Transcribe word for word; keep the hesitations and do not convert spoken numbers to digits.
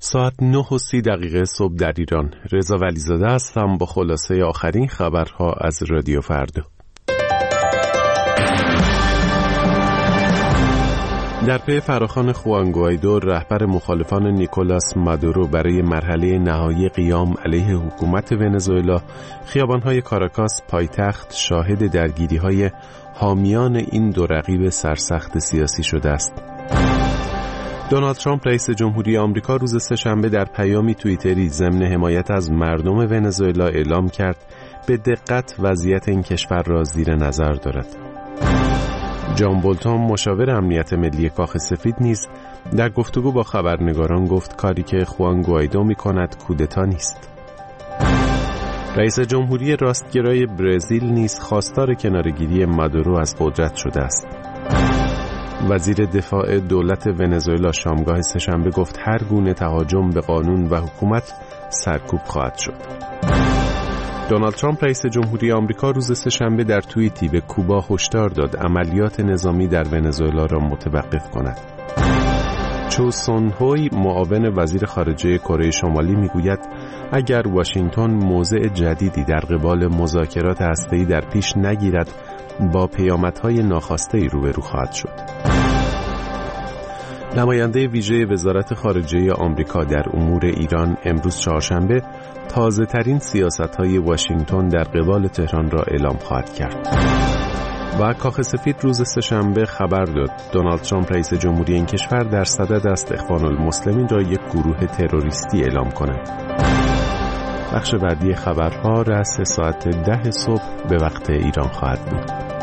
ساعت نه و سی دقیقه صبح در ایران. رضا ولیزاده هستم با خلاصه آخرین خبرها از رادیو فردا. در پی فراخوان خوان گوایدو رهبر مخالفان نیکولاس مادورو برای مرحله نهایی قیام علیه حکومت ونزوئلا، خیابان‌های کاراکاس پایتخت شاهد درگیری‌های حامیان این دو رقیب سرسخت سیاسی شده است. دونالد ترامپ رئیس جمهوری آمریکا روز سه‌شنبه در پیامی توییتری ضمن حمایت از مردم ونزوئلا اعلام کرد به دقت وضعیت این کشور را زیر نظر دارد. جان بولتون مشاور امنیت ملی کاخ سفید نیز در گفتگو با خبرنگاران گفت کاری که خوان گوایدو می‌کند کودتا نیست. رئیس جمهوری راستگرای برزیل نیز خواستار کناره‌گیری مادورو از قدرت شده است. وزیر دفاع دولت ونزوئلا شامگاه سه‌شنبه گفت هر گونه تهاجم به قانون و حکومت سرکوب خواهد شد. دونالد ترامپ رئیس جمهوری آمریکا روز سه‌شنبه در توییتی به کوبا هشدار داد عملیات نظامی در ونزوئلا را متوقف کند. چو سون هوی معاون وزیر خارجه کره شمالی میگوید اگر واشنگتن موضع جدیدی در قبال مذاکرات هسته‌ای در پیش نگیرد با پیامدهای ناخواسته روبرو خواهد شد. نماینده ویژه وزارت خارجه آمریکا در امور ایران امروز چهارشنبه تازه ترین سیاست‌های واشنگتن در قبال تهران را اعلام خواهد کرد. و کاخ سفید روز سه‌شنبه خبر داد دونالد ترامپ رئیس جمهوری این کشور در صدد است اخوان المسلمین را یک گروه تروریستی اعلام کند. بخش بعدی خبرها رأس ساعت ده صبح به وقت ایران خواهد بود.